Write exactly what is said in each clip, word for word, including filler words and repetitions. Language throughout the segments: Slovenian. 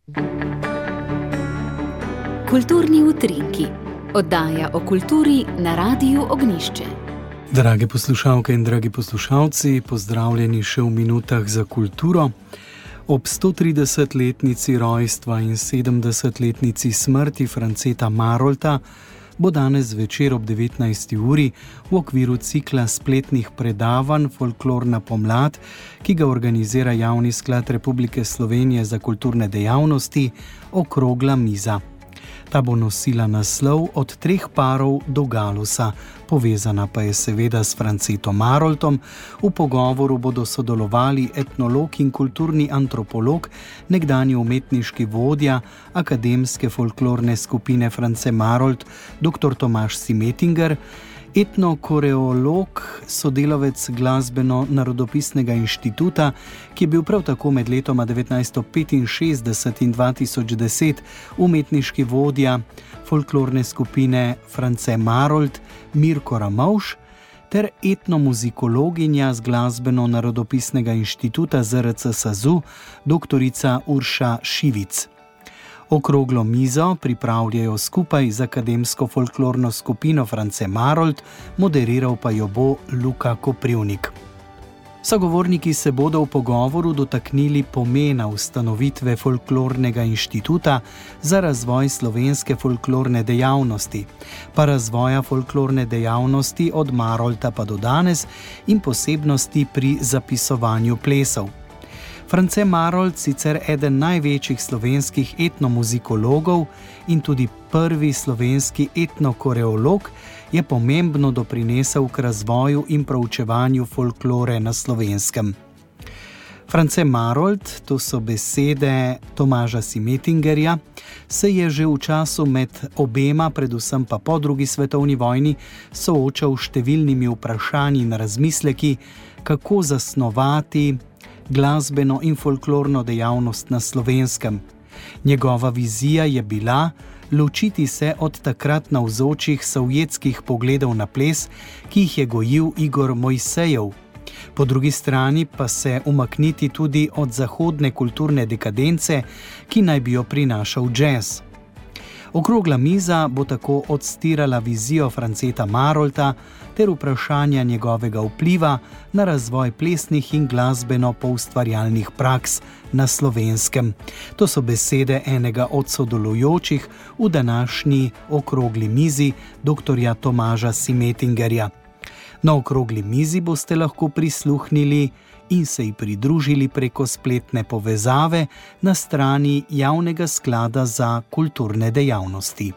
Kulturni utrinki. Oddaja o kulturi na Radiu Ognjišče. Drage poslušalke in dragi poslušalci, pozdravljeni še v minutah za kulturo. Ob sto tridesetletnici rojstva in sedemdesetletnici smrti Franceta Marolta bo danes zvečer ob devetnajsti uri v okviru cikla spletnih predavanj Folklorna pomlad, ki ga organizira Javni sklad Republike Slovenije za kulturne dejavnosti, okrogla miza. Ta bo nosila naslov Od treh parov do Galusa, povezana pa je seveda s Francetom Maroltom. V pogovoru bodo sodelovali etnolog in kulturni antropolog, nekdanji umetniški vodja akademske folklorne skupine France Marolt, doktor Tomaž Simetinger, etnokoreolog, sodelavec Glasbeno-narodopisnega inštituta, ki je bil prav tako med letoma devetnajststo petinšestdeset in dva tisoč deset umetniški vodja folklorne skupine France Marolt, Mirko Ramovš, ter etnomuzikologinja z Glasbeno-narodopisnega inštituta Z R C SAZU, doktorica Urša Šivic. Okroglo mizo pripravljajo skupaj z akademsko folklorno skupino France Marolt, moderiral pa jo bo Luka Koprivnik. Sogovorniki se bodo v pogovoru dotaknili pomena ustanovitve folklornega inštituta za razvoj slovenske folklorne dejavnosti, pa razvoja folklorne dejavnosti od Marolta pa do danes in posebnosti pri zapisovanju plesov. France Marolt, sicer eden največjih slovenskih etnomuzikologov in tudi prvi slovenski etnokoreolog, je pomembno doprinesel k razvoju in proučevanju folklore na Slovenskem. France Marolt, to so besede Tomaža Simetingerja, se je že v času med obema, predvsem pa po drugi svetovni vojni, soočal s številnimi vprašanji in razmisleki, kako zasnovati glasbeno in folklorno dejavnost na Slovenskem. Njegova vizija je bila ločiti se od takrat navzočih sovjetskih pogledov na ples, ki jih je gojil Igor Mojsejev. Po drugi strani pa se umakniti tudi od zahodne kulturne dekadence, ki naj bi jo prinašal džez. Okrogla miza bo tako odstirala vizijo Franceta Marolta ter vprašanja njegovega vpliva na razvoj plesnih in glasbeno poustvarjalnih praks na Slovenskem. To so besede enega od sodelujočih v današnji okrogli mizi, doktorja Tomaža Simetingerja. Na okrogli mizi boste lahko prisluhnili in se ji pridružili preko spletne povezave na strani Javnega sklada za kulturne dejavnosti.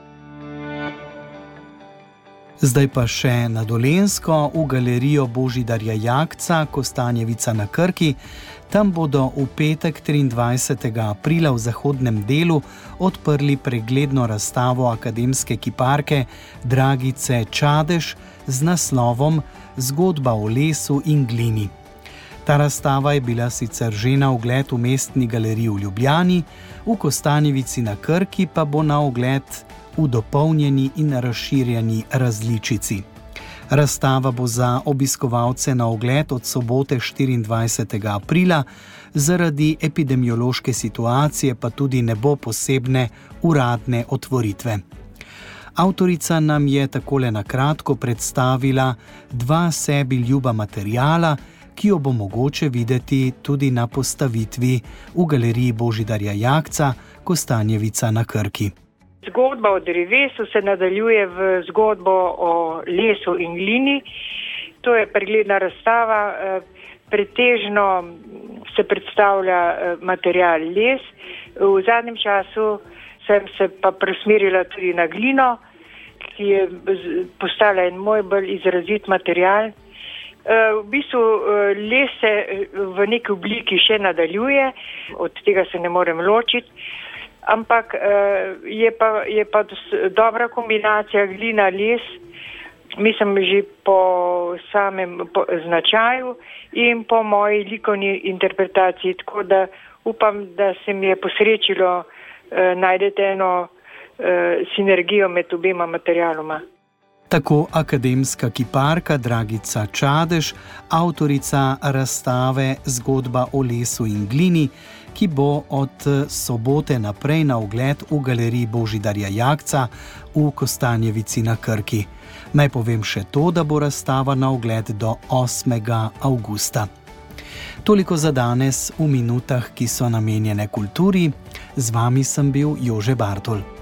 Zdaj pa še na Dolenjsko, v galerijo Božidarja Jakca, Kostanjevica na Krki. Tam bodo v petek triindvajsetega aprila v zahodnem delu odprli pregledno razstavo akademske kiparke Dragice Čadež z naslovom Zgodba o lesu in glini. Ta razstava je bila sicer že na ogled v Mestni galeriji v Ljubljani, v Kostanjevici na Krki pa bo na ogled v dopolnjeni in razširjeni različici. Razstava bo za obiskovalce na ogled od sobote štiriindvajsetega aprila, zaradi epidemiološke situacije pa tudi ne bo posebne uradne otvoritve. Avtorica nam je takole na kratko predstavila dva sebi ljuba materiala, ki jo bo mogoče videti tudi na postavitvi v galeriji Božidarja Jakca, Kostanjevica na Krki. Zgodba o drevesu se nadaljuje v zgodbo o lesu in glini. To je pregledna razstava, pretežno se predstavlja material les. V zadnjem času sem se pa presmerila tudi na glino, ki je postala en moj bolj izrazit material. V bistvu les se v neki obliki še nadaljuje, od tega se ne morem ločiti, ampak je pa, je pa dobra kombinacija glina-les, mislim že po samem po značaju in po moji likovni interpretaciji, tako da upam, da se mi je posrečilo najdete eno sinergijo med obema materialoma. Tako akademska kiparka Dragica Čadež, avtorica razstave Zgodba o lesu in glini, ki bo od sobote naprej na ogled v galeriji Božidarja Jakca v Kostanjevici na Krki. Naj povem še to, da bo razstava na ogled do osmega avgusta. Toliko za danes v minutah, ki so namenjene kulturi. Z vami sem bil Jože Bartol.